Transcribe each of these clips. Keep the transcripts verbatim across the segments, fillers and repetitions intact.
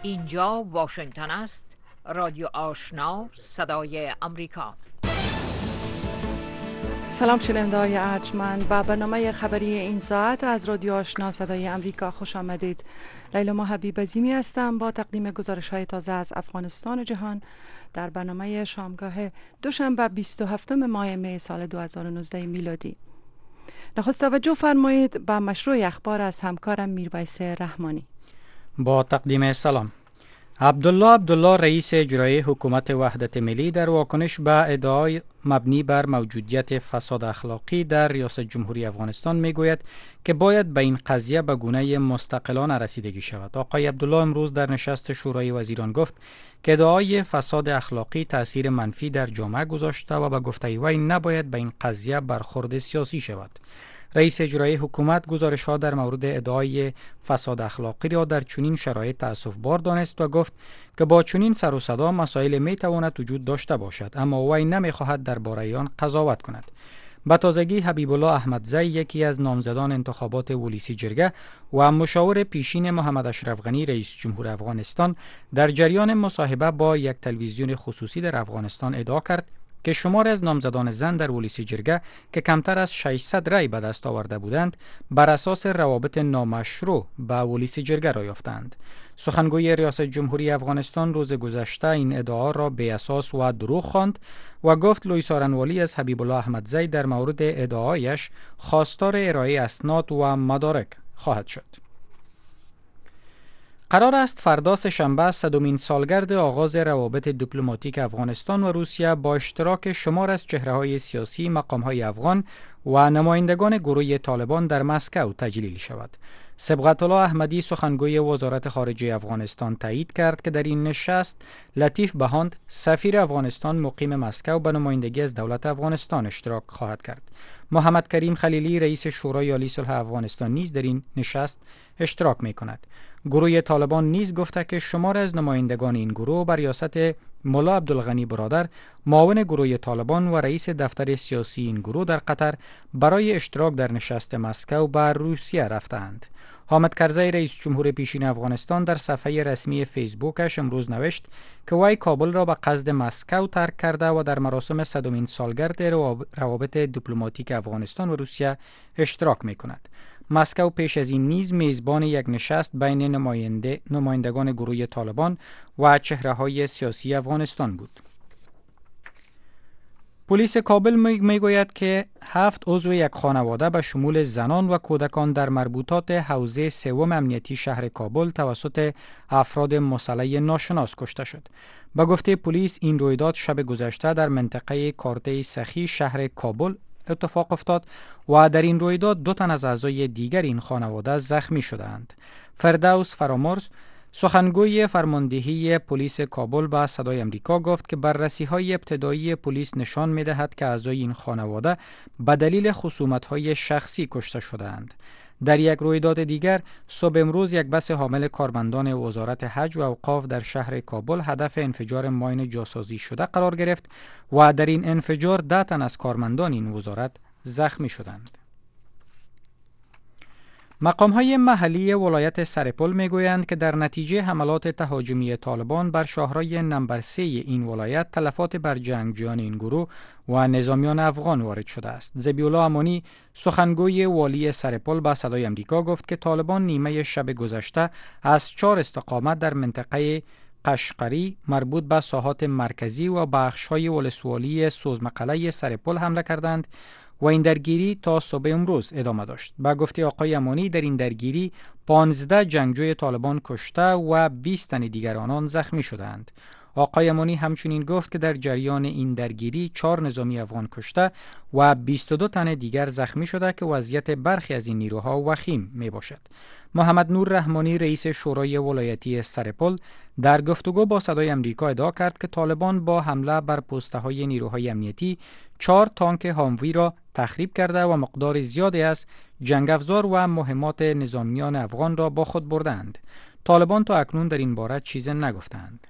اینجا واشنگتن است. رادیو آشنا، صدای امریکا. سلام شنونده‌های ارجمند، با برنامه خبری این ساعت از رادیو آشنا صدای امریکا خوش آمدید. لیلا حبیب عظیمی هستم با تقدیم گزارش‌های تازه از افغانستان و جهان در برنامه شامگاه دوشنبه بیست و هفتم ماه می سال دو هزار و نوزده میلادی. نخست توجه فرمایید به مشروع اخبار از همکارم میرویس رحمانی. با تقدیم سلام. عبدالله عبدالله رئیس اجرایی حکومت وحدت ملی در واکنش به ادعای مبنی بر موجودیت فساد اخلاقی در ریاست جمهوری افغانستان میگوید که باید به این قضیه به گونه مستقلانه رسیدگی شود. آقای عبدالله امروز در نشست شورای وزیران گفت که ادعای فساد اخلاقی تاثیر منفی در جامعه گذاشته و به گفته وی نباید به این قضیه برخورد سیاسی شود. رئیس اجرایی حکومت گزارش‌ها در مورد ادعای فساد اخلاقی را در چنین شرایط تأسف‌بار دانست و گفت که با چنین سر و صدا مسائل می‌تواند وجود داشته باشد، اما وی نمی‌خواهد درباره آن قضاوت کند. به تازگی حبیب الله احمدزی، یکی از نامزدان انتخابات ولسی جرگه و مشاور پیشین محمد اشرف غنی رئیس جمهور افغانستان، در جریان مصاحبه با یک تلویزیون خصوصی در افغانستان ادعا کرد که شمار از نامزدان زن در ولسی جرگه که کمتر از ششصد رای به دست آورده بودند بر اساس روابط نامشروع به ولسی جرگه را یافتند. سخنگوی ریاست جمهوری افغانستان روز گذشته این ادعا را بی اساس و دروغ خواند و گفت لوی سارنوالی از حبیب الله احمدزی در مورد ادعایش خواستار ارائه اسناد و مدارک خواهد شد. قرار است فردا سه‌شنبه صدمین سالگرد آغاز روابط دیپلماتیک افغانستان و روسیه با اشتراک شمار از چهره‌های سیاسی، مقام‌های افغان و نمایندگان گروه طالبان در مسکو تجلیل شود. صبغت الله احمدی سخنگوی وزارت خارجه افغانستان تایید کرد که در این نشست لطیف بهاند سفیر افغانستان مقیم مسکو به نمایندگی از دولت افغانستان اشتراک خواهد کرد. محمد کریم خلیلی رئیس شورای عالی صلح افغانستان نیز در این نشست اشتراک می کند. گروه طالبان نیز گفته که شمار از نمایندگان این گروه بر ریاست ملا عبدالغنی برادر، معاون گروه طالبان و رئیس دفتر سیاسی این گروه در قطر برای اشتراک در نشست مسکو به روسیه رفتند. حامد کرزی رئیس جمهور پیشین افغانستان در صفحه رسمی فیسبوکش امروز نوشت که وی کابل را به قصد مسکو ترک کرده و در مراسم صدمین سالگرد روابط دیپلماتیک افغانستان و روسیه اشتراک می کند. مسکو پیش از این نیز میزبان یک نشست بین نماینده نمایندگان گروه طالبان و چهره‌های سیاسی افغانستان بود. پلیس کابل میگوید که هفت عضو یک خانواده به شمول زنان و کودکان در مربوطات حوزه سوم امنیتی شهر کابل توسط افراد مسلح ناشناس کشته شد. به گفته پلیس این رویداد شب گذشته در منطقه کارته سخی شهر کابل اتفاق افتاد و در این رویداد دو تن از اعضای دیگر این خانواده زخمی شدند. فردوس فرامرز سخنگوی فرماندهی پلیس کابل به صدای امریکا گفت که بررسی‌های ابتدایی پلیس نشان می‌دهد که اعضای این خانواده به دلیل خصومت‌های شخصی کشته شدند. در یک رویداد دیگر صبح امروز یک بس حامل کارمندان وزارت حج و اوقاف در شهر کابل هدف انفجار ماین جاسازی شده قرار گرفت و در این انفجار ده تن از کارمندان این وزارت زخمی شدند. مقام‌های محلی ولایت سرپل میگویند که در نتیجه حملات تهاجمی طالبان بر شاهرای نمبر سه این ولایت تلفات بر جنگجویان این گروه و نظامیان افغان وارد شده است. ذبیح‌الله امانی سخنگوی والی سرپل به صدای امریکا گفت که طالبان نیمه شب گذشته از چهار استقامت در منطقه قشقری مربوط به ساحات مرکزی و بخش‌های ولسوالی سوزمقله سرپل حمله کردند و این درگیری تا صبح امروز ادامه داشت. با گفته آقای امانی در این درگیری پانزده جنگجوی طالبان کشته و بیست تن دیگر آنان زخمی شدند. آقای امانی همچنین گفت که در جریان این درگیری چهار نظامی افغان کشته و بیست و دو تن دیگر زخمی شده که وضعیت برخی از این نیروها وخیم می باشد. محمد نور رحمانی رئیس شورای ولایتی سرپل در گفتگو با صدای امریکا ادعا کرد که طالبان با حمله بر پست‌های نیروهای امنیتی چهار تانک هاموی را تخریب کرده و مقدار زیادی از جنگ افزار و مهمات نظامیان افغان را با خود بردند. طالبان تا اکنون در این باره چیزی نگفتند.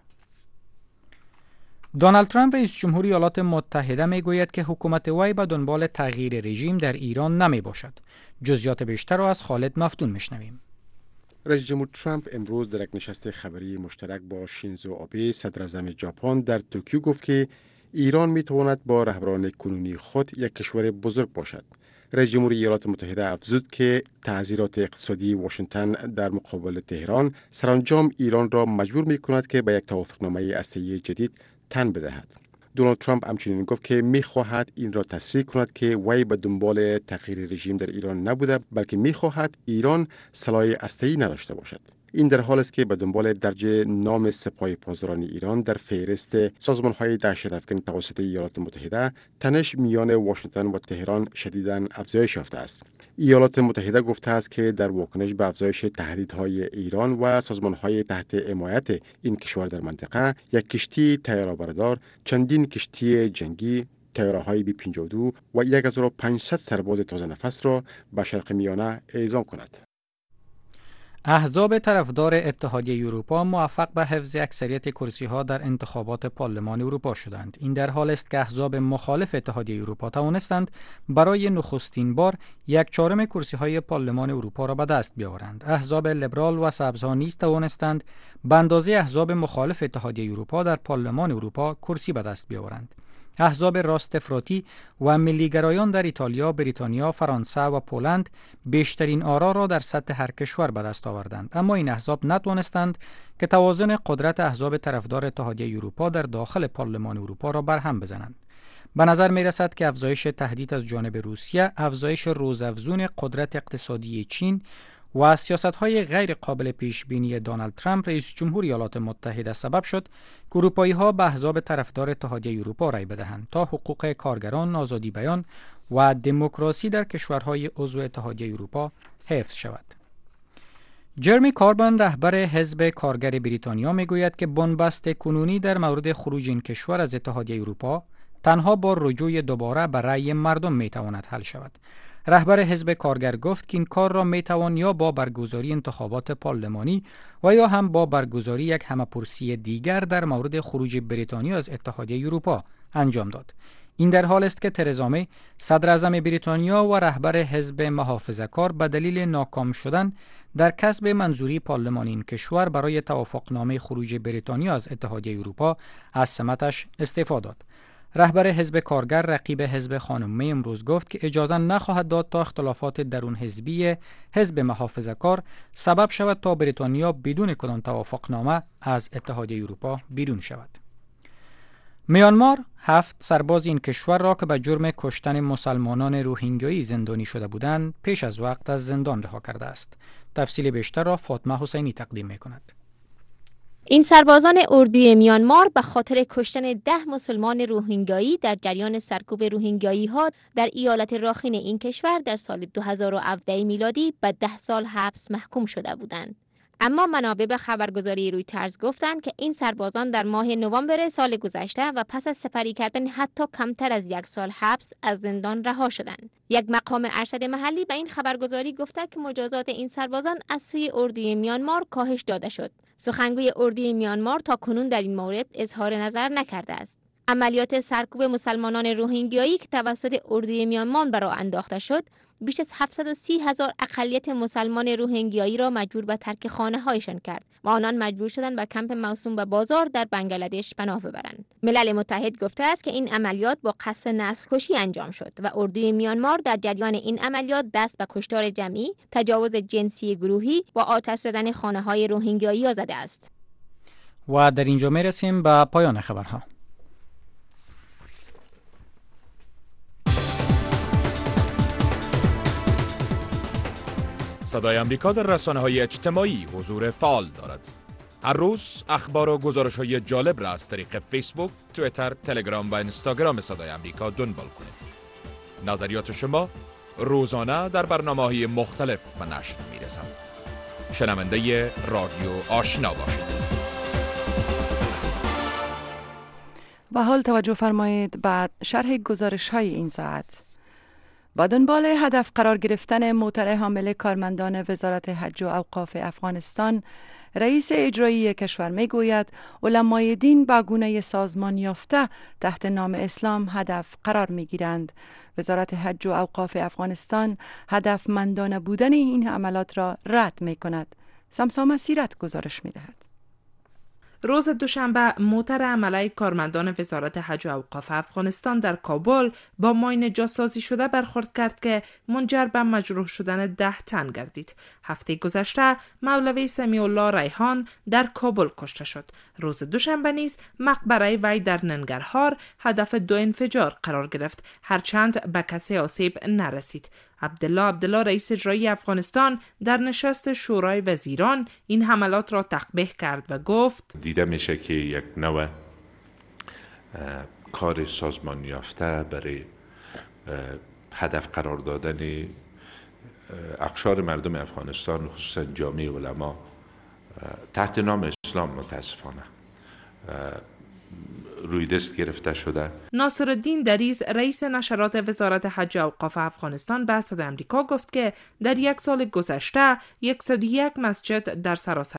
دونالد ترامپ رئیس جمهوری ایالات متحده می گوید که حکومت وی به دنبال تغییر رژیم در ایران نمی باشد. جزئیات بیشتر را از خالد مفتون میشنویم. رئیس جمهور ترامپ امروز در یک نشست خبری مشترک با شینزو آبه صدر اعظم ژاپن در توکیو گفت که ایران می تواند با رهبران کنونی خود یک کشور بزرگ باشد. رئیس جمهور ایالات متحده افزود که تعذیرات اقتصادی واشنگتن در مقابل تهران سرانجام ایران را مجبور می کند که به یک توافقنامه هسته‌ای جدید تن بدهد. دونالد ترامپ همچنین گفت که می خواهد این را تصریح کند که وی به دنبال تغییر رژیم در ایران نبوده، بلکه می خواهد ایران سلاح هسته‌ای نداشته باشد. این در حال است که به دنبال درج نام سپاه پاسداران ایران در فهرست سازمان‌های دهشت‌افکن توسط ایالات متحده، تنش میان واشنگتن و تهران شدیداً افزایش یافته است. ایالات متحده گفته است که در واکنش به افزایش تهدیدهای ایران و سازمان‌های تحت حمایت این کشور در منطقه، یک کشتی طیاره‌بردار، چندین کشتی جنگی، طیاره‌های بی پنجاه و دو و هزار و پانصد سرباز تازه نفس را به شرق میانه اعزام کند. احزاب طرفدار اتحادیه اروپا موفق به حفظ اکثریت کرسی‌ها در انتخابات پارلمان اروپا شدند. این در حال است که احزاب مخالف اتحادیه اروپا توانستند برای نخستین بار یک چهارم کرسی‌های پارلمان اروپا را به دست بیاورند. احزاب لیبرال و سبزها نیز توانستند به اندازه احزاب مخالف اتحادیه اروپا در پارلمان اروپا کرسی به دست بیاورند. احزاب راست افراطی و ملیگرایان در ایتالیا، بریتانیا، فرانسه و پولند بیشترین آرا را در سطح هر کشور به دست آوردند، اما این احزاب نتوانستند که توازن قدرت احزاب طرفدار اتحادیه اروپا در داخل پارلمان اروپا را برهم بزنند. به نظر می رسد که افزایش تهدید از جانب روسیه، افزایش روزافزون قدرت اقتصادی چین و سیاست‌های غیر قابل پیش‌بینی دونالد ترامپ رئیس جمهور ایالات متحده سبب شد که اروپایی‌ها به احزاب طرفدار اتحادیه اروپا رأی بدهند تا حقوق کارگران، آزادی بیان و دموکراسی در کشورهای عضو اتحادیه اروپا حفظ شود. جرمی کاربن رهبر حزب کارگر بریتانیا میگوید که بنبست کنونی در مورد خروج این کشور از اتحادیه اروپا تنها با رجوع دوباره به رأی مردم میتواند حل شود. رهبر حزب کارگر گفت که این کار را میتوان یا با برگزاری انتخابات پارلمانی و یا هم با برگزاری یک همه‌پرسی دیگر در مورد خروج بریتانیا از اتحادیه اروپا انجام داد. این در حال است که ترزا می، صدر اعظم بریتانیا و رهبر حزب محافظه‌کار به دلیل ناکام شدن در کسب منظوری پارلمانی این کشور برای توافقنامه خروج بریتانیا از اتحادیه اروپا از سمتش استعفا داد. رهبر حزب کارگر رقیب حزب خانم می امروز گفت که اجازه نخواهد داد تا اختلافات درون حزبی حزب محافظه‌کار سبب شود تا بریتانیا بدون کدام توافقنامه از اتحادیه اروپا بیرون شود. میانمار هفت سرباز این کشور را که به جرم کشتن مسلمانان روهینگیایی زندانی شده بودند پیش از وقت از زندان رها کرده است. تفصیل بیشتر را فاطمه حسینی تقدیم می‌کند. این سربازان اردوی میانمار به خاطر کشتن ده مسلمان روهینگیایی در جریان سرکوب روهینگیایی ها در ایالت راخین این کشور در سال دو هزار و هفده میلادی به ده سال حبس محکوم شده بودند. اما منابع به خبرگزاری رویترز گفتند که این سربازان در ماه نوامبر سال گذشته و پس از سپری کردن حتی کمتر از یک سال حبس از زندان رها شدند. یک مقام ارشد محلی به این خبرگزاری گفته که مجازات این سربازان از سوی اردوی میانمار کاهش داده شد. سخنگوی اردوی میانمار تا کنون در این مورد اظهار نظر نکرده است. عملیات سرکوب مسلمانان روهینگیایی که توسط اردوی میانمار به راه انداخته شد، بیش از هفتصد و سی هزار اقلیت مسلمان روهینگیایی را مجبور به ترک خانه هایشان کرد و آنان مجبور شدند به کمپ موسوم به بازار در بنگلادش پناه ببرند. ملل متحد گفته است که این عملیات با قصد نسل‌کشی انجام شد و اردوی میانمار در جریان این عملیات دست به کشتار جمعی، تجاوز جنسی گروهی و آتش زدن خانه های روهینگیایی زده است. و در اینجا میرسیم به پایان خبرها. صدای امریکا در رسانه‌های اجتماعی حضور فعال دارد. هر روز اخبار و گزارش‌های جالب را از طریق فیسبوک، توییتر، تلگرام و اینستاگرام صدای امریکا دنبال کنید. نظریات شما روزانه در برنامه‌های مختلف به نشر می‌رسند. شنونده رادیو آشنا باشید. و حال توجه فرمایید بعد شرح گزارش‌های این ساعت. با دنبال هدف قرار گرفتن موتر حامل کارمندان وزارت حج و اوقاف افغانستان، رئیس اجرایی کشور میگوید علمای دین با گونه سازمان یافته تحت نام اسلام هدف قرار میگیرند. وزارت حج و اوقاف افغانستان هدفمندانه بودن این حملات را رد می کند. سمسا مسیرت گزارش می‌دهد. روز دوشنبه موتر عمله کارمندان وزارت حج و اوقاف افغانستان در کابل با ماین جاسازی شده برخورد کرد که منجر به مجروح شدن ده تن گردید. هفته گذشته مولوی سمیع الله ریحان در کابل کشته شد. روز دوشنبه نیز مقبره وی در ننگرهار هدف دو انفجار قرار گرفت، هرچند به کسی آسیب نرسید. عبدالله عبدالله رئیس اجرایی افغانستان در نشست شورای وزیران این حملات را تقبیح کرد و گفت دیده میشه که یک نوع کار سازمان یافته برای هدف قرار دادن اقشار مردم افغانستان، خصوصا جامعه علما تحت نام اسلام متاسفانه روی دست گرفته شده. ناصرالدین دریز رئیس نشرات وزارت حج و اوقاف افغانستان به صدای آمریکا گفت که در یک سال گذشته صد و یک مسجد در سراسر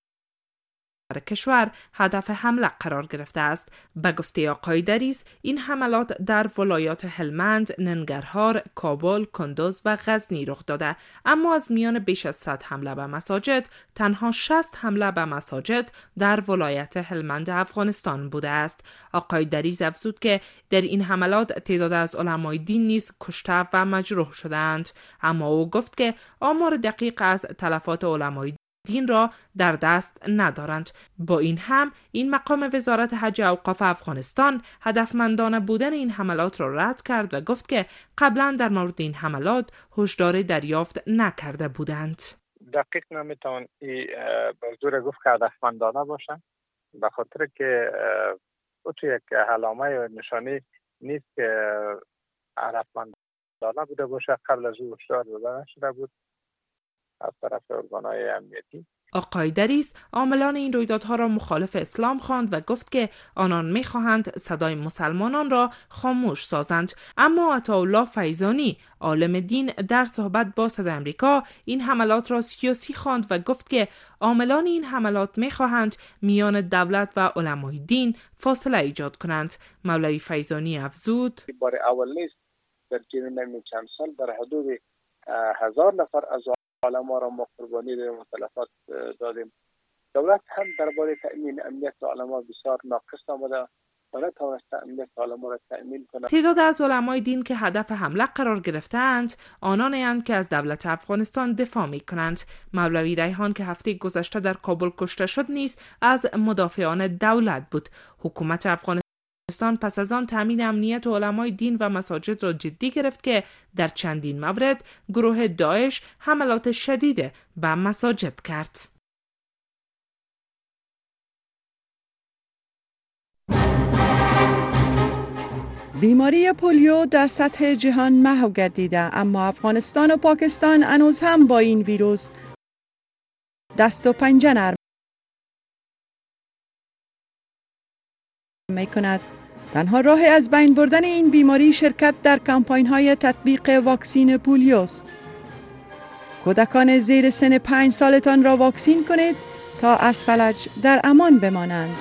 کشور هدف حمله قرار گرفته است. به گفته آقای دریز این حملات در ولایات هلمند، ننگرهار، کابل، کندوز و غزنی رخ داده، اما از میان بیش از صد حمله به مساجد تنها شصت حمله به مساجد در ولایت هلمند افغانستان بوده است. آقای دریز افزود که در این حملات تعداد از علمای دین نیز کشته و مجروح شدند، اما او گفت که آمار دقیق از تلفات علمای دین را در دست ندارند. با این هم این مقام وزارت حج و اوقاف افغانستان هدفمندانه بودن این حملات را رد کرد و گفت که قبلا در مورد این حملات هشداری دریافت نکرده بودند. دقیق نمیتوان این موضوع را گفت که هدفمندانه باشند، به خاطر که او تو یک علامه و نشانی نیست که هدفمندانه بوده باشه. قبل از او هشدار داده نشده بود از طرف ارگان‌های امنیتی. آقای دریس عاملان این رویدادها را مخالف اسلام خواند و گفت که آنان می‌خواهند صدای مسلمانان را خاموش سازند. اما عطاالله فیضانی عالم دین در صحبت با صدای آمریکا این حملات را سیاسی خواند و گفت که عاملان این حملات می‌خواهند میان دولت و علمای دین فاصله ایجاد کنند. مولوی فیضانی افزود: بار اول نیست در چند چند سال در حدود هزار نفر از علما را ما قربانی دادیم و تلفات دادیم. دولت هم درباره تأمین امنیت علما بسیار ناقص آمده و نتوانسته امنیت علما را تأمین کنند. تعداد از علمای دین که هدف حمله قرار گرفتند آنانی اند که از دولت افغانستان دفاع می کنند. مولوی ریحان که هفته گذشته در کابل کشته شد نیز از مدافعان دولت بود. حکومت افغانستان پس از آن تامین امنیت علمای دین و مساجد را جدی گرفت که در چندین مورد گروه داعش حملات شدید به مساجد کرد. بیماری پولیو در سطح جهان محو گردیده، اما افغانستان و پاکستان هنوز هم با این ویروس دست و پنجه نرم می کند. تنها راه از بین بردن این بیماری شرکت در کمپاین های تطبیق واکسین پولیو است. کودکان زیر سن پنج سالتان را واکسین کنید تا از فلج در امان بمانند.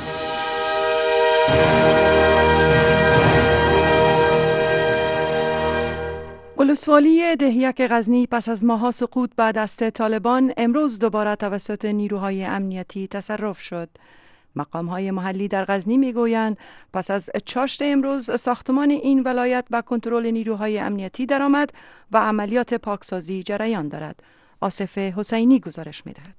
ولسوالی دهیک غزنی پس از ماه‌ها سقوط به دست طالبان امروز دوباره توسط نیروهای امنیتی تصرف شد. مقام‌های محلی در غزنی می‌گویند پس از چاشت امروز ساختمان این ولایت به کنترل نیروهای امنیتی درآمد و عملیات پاکسازی جریان دارد. آصف حسینی گزارش می‌دهد.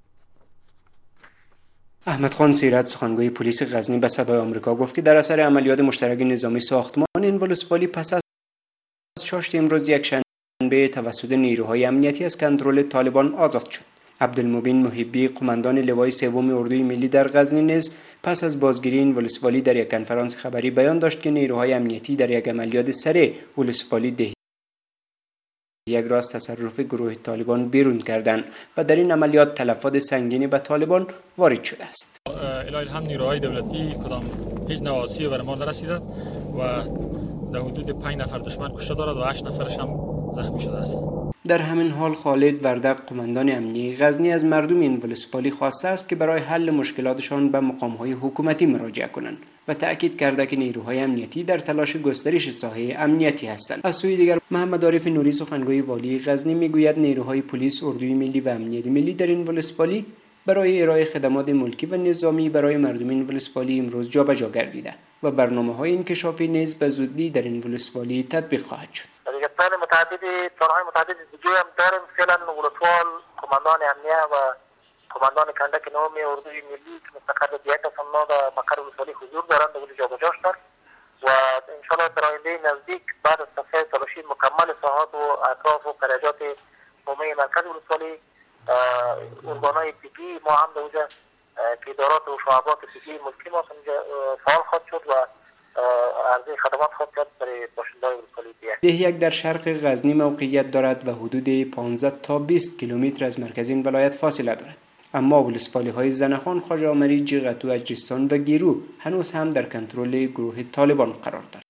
احمد خان سیرت سخنگوی پلیس غزنی به صدای آمریکا گفت که در اثر عملیات مشترک نظامی ساختمان این ولسوالی پس از چاشت امروز یک شنبه توسط نیروهای امنیتی از کنترل طالبان آزاد شد. عبدالمبین محبی قماندان لوای سوم اردوی ملی در غزنی نیز پس از بازگیری این ولسوالی در یک کنفرانس خبری بیان داشت که نیروهای امنیتی در یک عملیات سریع ولسوالی ده یک راست تصرف گروه طالبان بیرون کردند و در این عملیات تلفات سنگینی به طالبان وارد شده است. الهی هم نیروهای دولتی کدام هیچ نواسی بر ما نرسیده و در حدود پنج نفر دشمن کشته دارد و هشت نفرش هم زخمی شده است. در همین حال خالد وردق قماندان امنیتی غزنی از مردم این ولسوالی خواسته است که برای حل مشکلاتشان به مقام‌های حکومتی مراجعه کنند و تأکید کرده که نیروهای امنیتی در تلاش گسترش ساحه امنیتی هستند. از سوی دیگر محمد عارف نوری سخنگوی والی غزنی میگوید نیروهای پلیس، اردوی ملی و امنیت ملی در این ولسوالی برای ارائه خدمات ملکی و نظامی برای مردمین ولسوالی امروز جابجا گردیده و برنامه‌های انکشافی نیز به زودی در این ولسوالی تطبیق خواهد شد. دیگه پلان متعددی پلان‌های متعددی دیگه هم داریم. فعلا ولسوال کماندان امنیه و کماندان کندک نومی اردوی ملی که مستقر دیت سنا در مقر ولسوالی حضور دارند و جابجا شدند و انشالله در آینده نزدیک بعد از تصفیه تلاشی مکمل ساحات و اطراف و قریجات حومه مرکز ولسوالی ارگان‌های پیگی ما هم در اونجا که ادارات و شعبات پیگی ملکی ما فعال خواهد شد و عرضه خدمات خواهد کرد برای باشنده‌های ولسوالی دیگه. ده یک در شرق غزنی موقعیت دارد و حدود پانزده تا بیست کیلومتر از مرکز این ولایت فاصله دارد. اما ولسوالی های زنخان، خواجه‌آمری، جغتو، اجرستان و گیرو هنوز هم در کنترل گروه طالبان قرار دارد.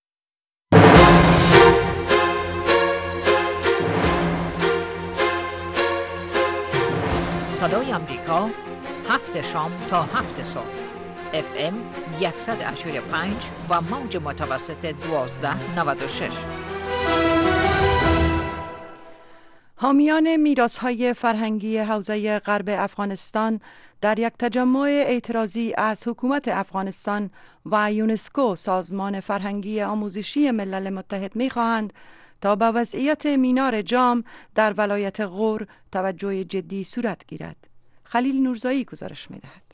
صدای آمریکا هفت شام تا هفت صبح اف ام صد و هشتاد و پنج و موج متوسط دوازده نود و شش. حامیان میراث‌های فرهنگی حوزه غرب افغانستان در یک تجمع اعتراضی از حکومت افغانستان و یونسکو سازمان فرهنگی آموزشی ملل متحد می‌خواهند تا به وضعیت مینار جام در ولایت غور توجه جدی صورت گیرد. خلیل نورزایی گزارش می‌دهد.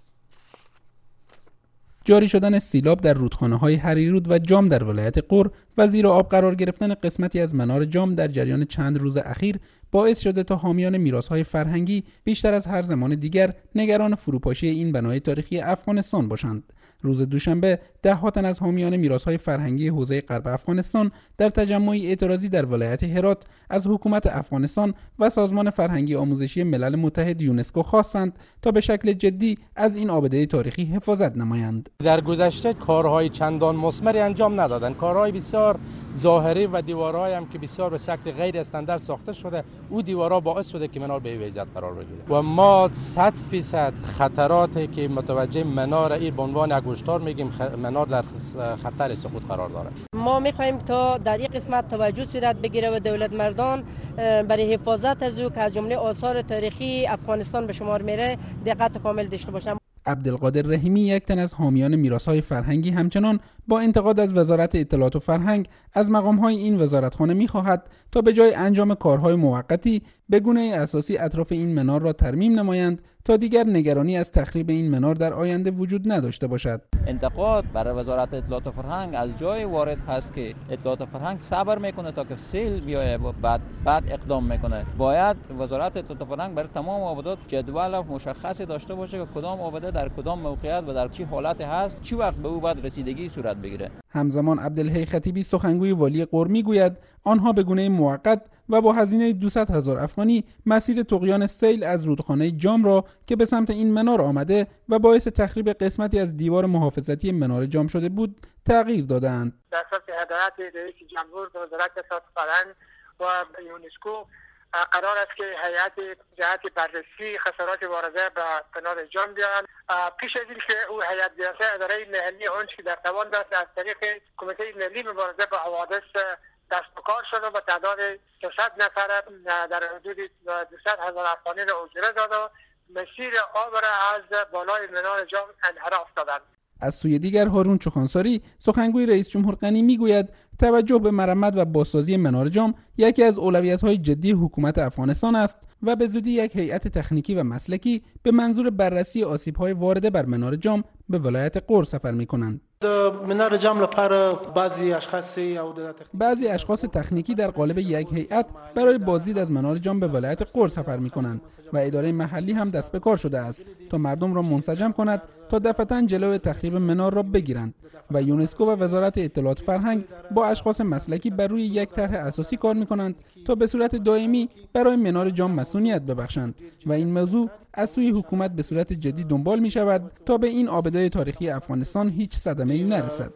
جاری شدن سیلاب در رودخانه‌های هریرود و جام در ولایت غور و زیر آب قرار گرفتن قسمتی از منار جام در جریان چند روز اخیر باعث شده تا حامیان میراث‌های فرهنگی بیشتر از هر زمان دیگر نگران فروپاشی این بنای تاریخی افغانستان باشند. روز دوشنبه ده ها تن از حامیان میراث‌های فرهنگی حوزه غرب افغانستان در تجمعی اعتراضی در ولایت هرات از حکومت افغانستان و سازمان فرهنگی آموزشی ملل متحد یونسکو خواستند تا به شکل جدی از این آبده تاریخی حفاظت نمایند. در گذشته کارهای چندان مثمری انجام ندادند. کارهای بسیار ظاهری و دیوارهای هم که بسیار به شکل غیر استاندارد ساخته شده، او دیوارها باعث شده که منار به وضعیت قرار بگیره و ما صد فیصد خطراتی که متوجه منار این به عنوان یک هشدار میگیم منار در خطر سقوط قرار داره. ما میخوایم تا در این قسمت توجه صورت بگیره و دولت مردان برای حفاظت از او که از جمله آثار تاریخی افغانستان به شمار میره دقت کامل داشته باشند. عبدالقادر رحیمی، یک تن از حامیان میراث‌های فرهنگی، همچنان با انتقاد از وزارت اطلاعات و فرهنگ از مقام‌های این وزارتخانه می‌خواهد تا به جای انجام کارهای موقتی به گونه اساسی اطراف این منار را ترمیم نمایند تا دیگر نگرانی از تخریب این منار در آینده وجود نداشته باشد. انتقاد برای وزارت اطلاعات و فرهنگ از جای وارد هست که اطلاعات و فرهنگ صبر میکنه تا که سیل بیایه بعد بعد اقدام میکنه. باید وزارت اطلاعات و فرهنگ برای تمام آبادات جدول مشخصی داشته باشه که کدام آباده در کدام موقعیت و در چه حالت هست، چه وقت به او بعد رسیدگی صورت بگیره. همزمان عبدالحی خطیبی، سخنگوی والی غور، میگوید آنها به گونه موقت و با هزینه دویست هزار افغانی مسیر طغیان سیل از رودخانه جام را که به سمت این منار آمده و باعث تخریب قسمتی از دیوار محافظتی منار جام شده بود تغییر دادند. در اساس هدایت رئیس جمهور به وزارت اطلاعات و فرهنگ و یونسکو قرار است که هیئت جهت بررسی خسارات وارده به منار جام بیاید. پیش از اینکه او هیئت ریاست اداره محلی آنچه که در توان داشت از طریق کمیته ملی مبارزه با حوادث دست به کار شده و تعداد دویست نفر در حدود دویست هزار افغانی را اجاره داد و مسیر آب را از بالای منار جام انحراف دادند. از سوی دیگر هارون چوخانساری، سخنگوی رئیس جمهور غنی، میگوید توجه به مرمت و بازسازی منار جام یکی از اولویت‌های جدی حکومت افغانستان است و به زودی یک هیئت تکنیکی و مسلکی به منظور بررسی آسیب‌های وارده بر منار جام به ولایت غور سفر می‌کنند. منار جام لپاره بعضی اشخاص بعضی اشخاص تکنیکی در قالب یک هیئت برای بازدید از منار جام به ولایت غور سفر می‌کنند و اداره محلی هم دست به کار شده است تا مردم را منسجم کند تا دفعتاً جلوی تخریب منار را بگیرند و یونسکو و وزارت اطلاعات فرهنگ با اشخاص مسلکی بر روی یک طرح اساسی کار می‌کنند تا به صورت دائمی برای منار جام مسئولیت ببخشند و این موضوع از سوی حکومت به صورت جدی دنبال می شود تا به این آبده تاریخی افغانستان هیچ صدمه‌ای نرسد.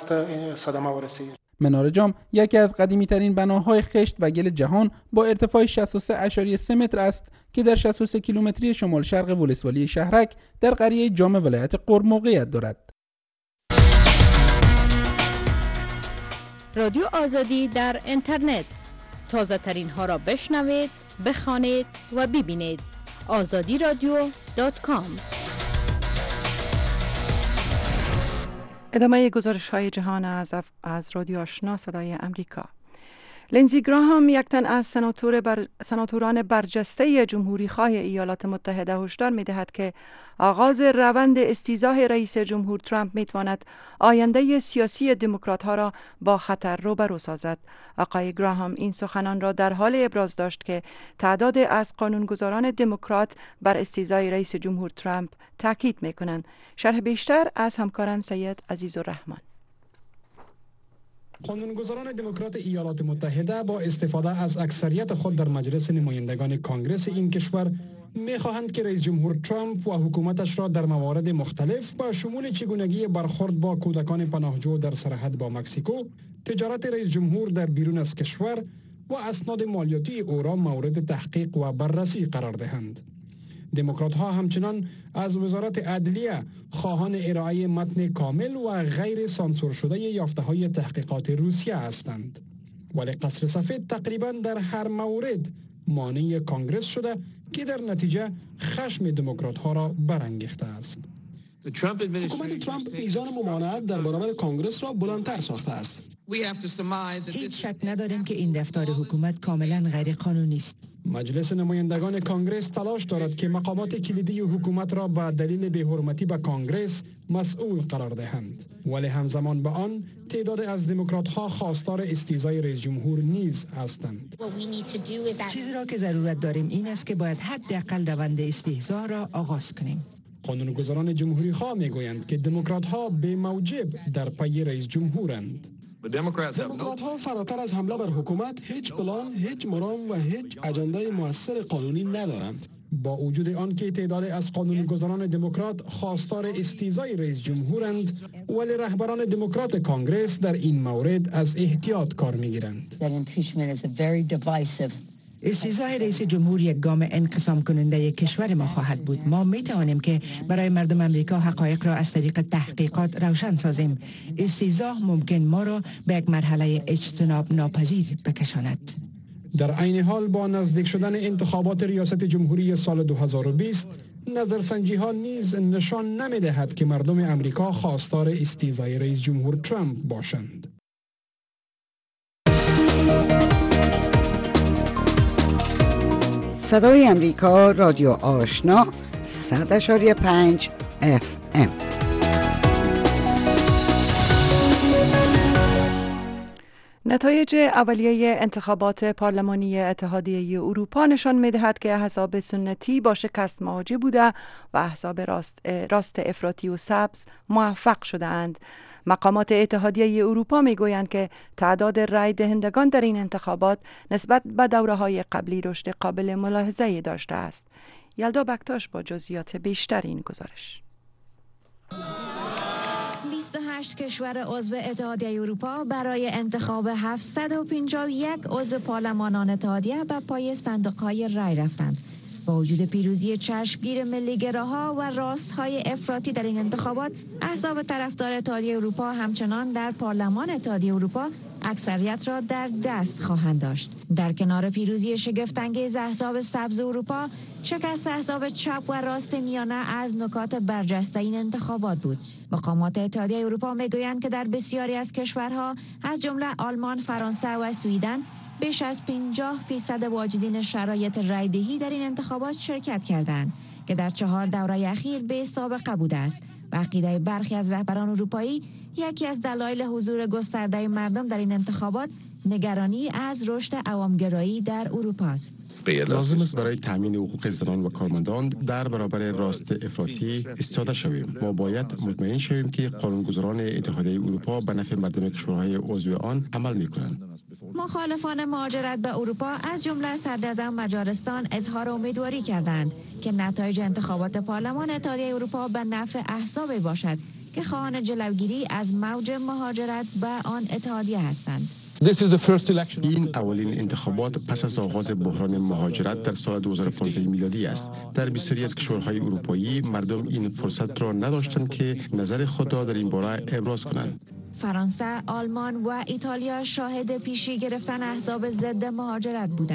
منار جام یکی از قدیمی ترین بناهای خشت و گل جهان با ارتفاع شصت و سه ممیز سه متر است که در شصت و سه کیلومتری شمال شرق ولسوالی شهرک در قریه جام ولایت غور موقعیت دارد. رادیو آزادی در اینترنت، تازه ترین ها را بشنوید، بخوانید و ببینید. آزادی رادیو دات کام. ادامه گزارش های جهان از, از رادیو آشنا صدای امریکا. لینزی گراهام، یک تن از سناتور بر... سناتوران برجسته جمهوری خواه ایالات متحده، هشدار می دهد که آغاز روند استیضاح رئیس جمهور ترامپ می تواند آینده سیاسی دموکرات ها را با خطر روبرو سازد. آقای گراهام این سخنان را در حال ابراز داشت که تعداد از قانونگذاران دموکرات بر استیضاح رئیس جمهور ترامپ تاکید می کنند. شرح بیشتر از همکارم سید عزیزالرحمن. قانونگذاران دموکرات ایالات متحده با استفاده از اکثریت خود در مجلس نمایندگان کانگرس این کشور می‌خواهند که رئیس جمهور ترامپ و حکومتش را در موارد مختلف با شمول چگونگی برخورد با کودکان پناهجو در سرحد با مکزیکو، تجارت رئیس جمهور در بیرون از کشور و اسناد مالیاتی او را مورد تحقیق و بررسی قرار دهند. دموکرات ها همچنان از وزارت عدلیه خواهان ارائه متن کامل و غیر سانسور شده یافته های تحقیقات روسیه هستند، ولی قصر سفید تقریبا در هر مورد مانع کانگرس شده که در نتیجه خشم دموکرات ها را برانگیخته است. حکومت ترامپ میزان ممانعت در برابر کانگرس را بلندتر ساخته است. هیچ شک نداریم که این رفتار حکومت کاملا غیر قانونی است. مجلس نمایندگان کانگرس تلاش دارد که مقامات کلیدی حکومت را به دلیل بی‌حرمتی به کانگرس مسئول قرار دهند، ولی همزمان با آن تعداد از دموکرات ها خواستار استیضاح رئیس جمهور نیز هستند. چیزی را که ضرورت داریم این است که باید حداقل روند استیضاح را آغاز کنیم. قانونگذاران جمهوری خواه میگویند که دموکرات ها به موجب در پی رئیس جمهورند. دموکرات ها فراتر از حمله بر حکومت هیچ پلان، هیچ مرام و هیچ اجندای مؤثر قانونی ندارند. با وجود آن که تعداد از قانونگذاران دموکرات خواستار استیضاح رئیس جمهورند، ولی رهبران دموکرات کانگرس در این مورد از احتیاط کار میگیرند. استیضاح رئیس جمهور یک گام انقسام کننده کشور ما خواهد بود. ما می توانیم که برای مردم امریکا حقایق را از طریق تحقیقات روشن سازیم. استیضاح ممکن ما را به یک مرحله اجتناب ناپذیر بکشاند. در عین حال با نزدیک شدن انتخابات ریاست جمهوری سال دو هزار و بیست، نظرسنجی ها نیز نشان نمی دهد که مردم امریکا خواستار استیضاح رئیس جمهور ترامپ باشند. صدای امریکا، رادیو آشنا، صد اشاری پنج اف ام. نتایج اولیه انتخابات پارلمانی اتحادیه اروپا نشان می‌دهد که احزاب سنتی با شکست مواجه بوده و احزاب راست, راست افراطی و سبز موفق شده‌اند. مقامات اتحادیه اروپا میگویند که تعداد رای دهندگان در این انتخابات نسبت به دوره‌های قبلی رشد قابل ملاحظه‌ای داشته است. یلدا بکتاش با جزئیات بیشتر این گزارش. بیست و هشت کشور عضو اتحادیه اروپا برای انتخاب هفتصد و پنجاه و یک عضو پارلمان آن اتحادیه به پای صندوق‌های رای رفتند. با وجود پیروزی چشمگیر ملی‌گراها و راست‌های افراطی در این انتخابات، احزاب طرفدار اتحادیه اروپا همچنان در پارلمان اتحادیه اروپا اکثریت را در دست خواهند داشت. در کنار پیروزی شگفت‌انگیز احزاب سبز اروپا، شکست احزاب چپ و راست میانه از نکات برجسته این انتخابات بود. مقامات اتحادیه اروپا میگویند که در بسیاری از کشورها از جمله آلمان، فرانسه و سوئیدن بیش از پنجاه فیصد واجدین شرایط رایدهی در این انتخابات شرکت کردند که در چهار دوره اخیر به سابقه بوده است. و عقیده برخی از رهبران اروپایی، یکی از دلایل حضور گسترده مردم در این انتخابات نگرانی از رشد عوامگرایی در اروپا است. لازم است برای تامین حقوق زنان و کارمندان در برابر راست افراطی استفاده شویم. ما باید مطمئن شویم که قانونگذاران اتحادیه اروپا به نفع مردم کشورهای عضو آن عمل می‌کنند. مخالفان مهاجرت به اروپا از جمله صدراعظم مجارستان اظهار امیدواری کردند که نتایج انتخابات پارلمان اتحادیه اروپا به نفع احزابی باشد که خواهان جلوگیری از موج مهاجرت به آن اتحادیه هستند. این اولین انتخابات پس از آغاز بحران مهاجرت در سال دو هزار و پانزده میلادی است. در بسیاری از کشورهای اروپایی مردم این فرصت را نداشتند که نظر خود را در این باره ابراز کنند. فرانسه، آلمان و ایتالیا شاهد پیشی گرفتن احزاب ضد مهاجرت بودند.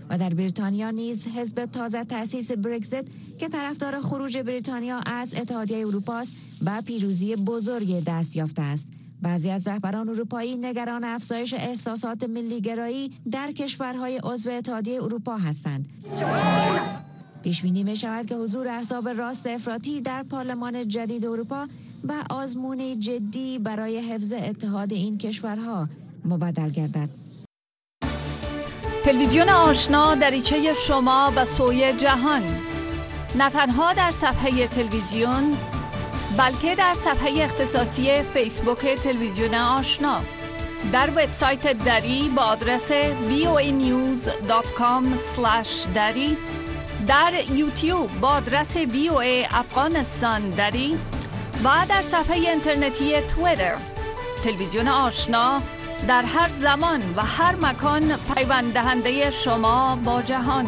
و در بریتانیا نیز حزب تازه تأسیس برگزیت که طرفدار خروج بریتانیا از اتحادیه اروپا است به پیروزی بزرگ دست یافته است. بعضی از رهبران اروپایی نگران افزایش احساسات ملی‌گرایی در کشورهای عضو اتحادیه اروپا هستند. پیش بینی می شود که حضور احزاب راست افراطی در پارلمان جدید اروپا به آزمون جدی برای حفظ اتحاد این کشورها مبدل گردد. تلویزیون آشنا دریچه شما به سوی جهان، نه تنها در صفحه تلویزیون بلکه در صفحه اختصاصی فیسبوک تلویزیون آشنا، در وبسایت دری با آدرس وی او ای نیوز دات کام اسلش دری، در یوتیوب با آدرس وی او ای افغانستان دری و در صفحه اینترنتی توییتر. تلویزیون آشنا در هر زمان و هر مکان پیوند دهنده شما با جهان.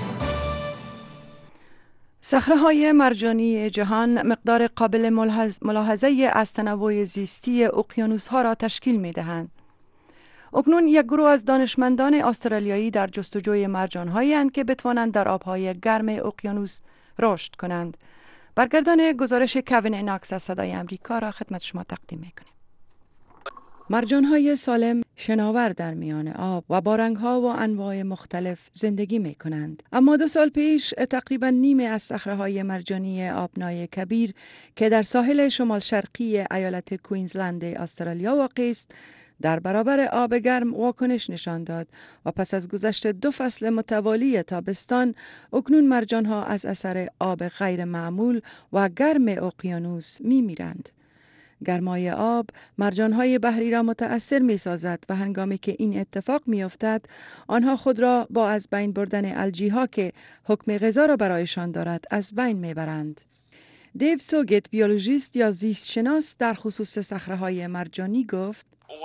صخره‌های مرجانی جهان مقدار قابل ملاحظه از تنوع زیستی اقیانوس‌ها را تشکیل می‌دهند. اکنون یک گروه از دانشمندان استرالیایی در جستجوی مرجان‌هایی اند که بتوانند در آب‌های گرم اقیانوس رشد کنند. برگردان گزارش کوین ایناکس از صدای امریکا را خدمت شما تقدیم می‌کنیم. مرجان‌های سالم شناور در میان آب و با رنگ‌ها و انواع مختلف زندگی می‌کنند. اما دو سال پیش تقریباً نیمه از صخره‌های مرجانی آبنای کبیر که در ساحل شمال شرقی ایالت کوینزلند استرالیا واقع است، در برابر آب گرم واکنش نشان داد و پس از گذشت دو فصل متوالی تابستان، اکنون مرجان‌ها از اثر آب غیر معمول و گرم اقیانوس می‌میرند. گرمای آب مرجان‌های بحری را متأثر می‌سازد و هنگامی که این اتفاق می‌افتد، آنها خود را با از بین بردن الژی‌ها که حکم غذا را برایشان دارد از بین می‌برند. دیو سوگت، بیولوژیست یا زیست شناس در خصوص صخره‌های مرجانی گفت: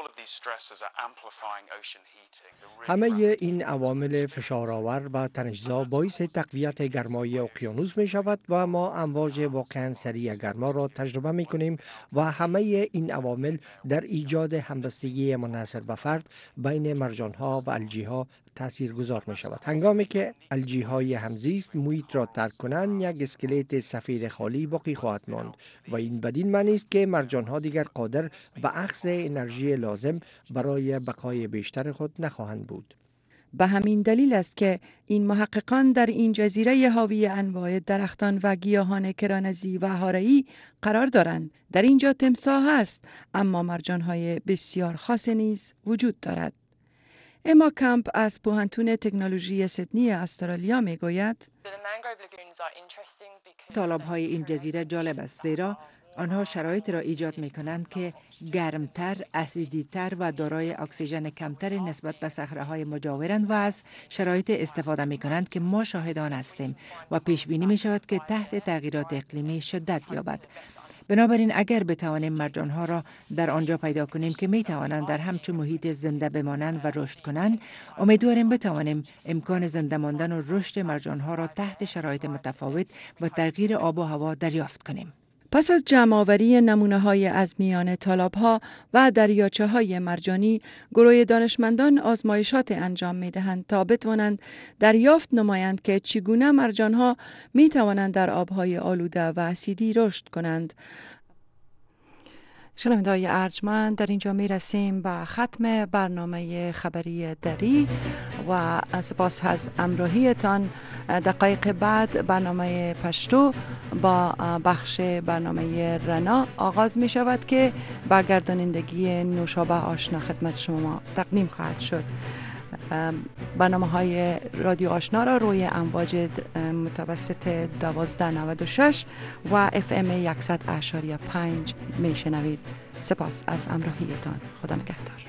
همه این عوامل فشارآور و تنش‌زا باعث تقویت گرمای اقیانوس می شود و ما امواج واقعا سریع گرما را تجربه می کنیم و همه این عوامل در ایجاد همبستگی منحصر به فرد بین مرجان‌ها و الژی‌ها تاثیرگذار می شود. هنگامی که الژی‌های همزیست محیط را ترک کنند، یک اسکلت سفید خالی باقی خواهد ماند و این بدین معنی است که مرجان‌ها دیگر قادر به اخذ انرژی لازم برای بقای بیشتر خود نخواهند بود. به همین دلیل است که این محققان در این جزیره حاوی انواع درختان و گیاهان کرانزی و هاره‌ای قرار دارند. در اینجا تمساح است، اما مرجان‌های بسیار خاص نیز وجود دارد. اما کمپ از پوهنتون تکنولوژی سیدنی استرالیا می گوید: تالاب‌های این جزیره جالب است، زیرا آنها شرایط را ایجاد می کنند که گرمتر، اسیدی‌تر و دارای اکسیژن کمتر نسبت به صخره‌های مجاورند و از شرایط استفاده می کنند که ما شاهدان هستیم و پیش بینی می شود که تحت تغییرات اقلیمی شدت یابد. بنابراین اگر بتوانیم مرجانها را در آنجا پیدا کنیم که می توانند در همچون محیط زنده بمانند و رشد کنند، امیدواریم بتوانیم امکان زنده ماندن و رشد مرجانها را تحت شرایط متفاوت و تغییر آب و هوا دریافت کنیم. پس از جمع‌آوری نمونه‌های از میان تالاب‌ها و دریاچه‌های مرجانی، گروه دانشمندان آزمایشات انجام می‌دهند تا بتوانند دریافت نمایند که چگونه مرجان‌ها می‌توانند در آب‌های آلوده و اسیدی رشد کنند. شنونده‌های ارجمند، در اینجا می رسیم به ختم برنامه خبری دری و سپاس از همراهیتان. دقایق بعد برنامه پشتو با بخش برنامه رنا آغاز می شود که با گردانندگی نوشابه آشنا خدمت شما تقدیم خواهد شد. برنامه های رادیو آشنا را روی امواج متوسط دوازده نود و شش و اف ام صد و یک و پنج می شنوید. سپاس از همراهیتان. خدا نگهدار.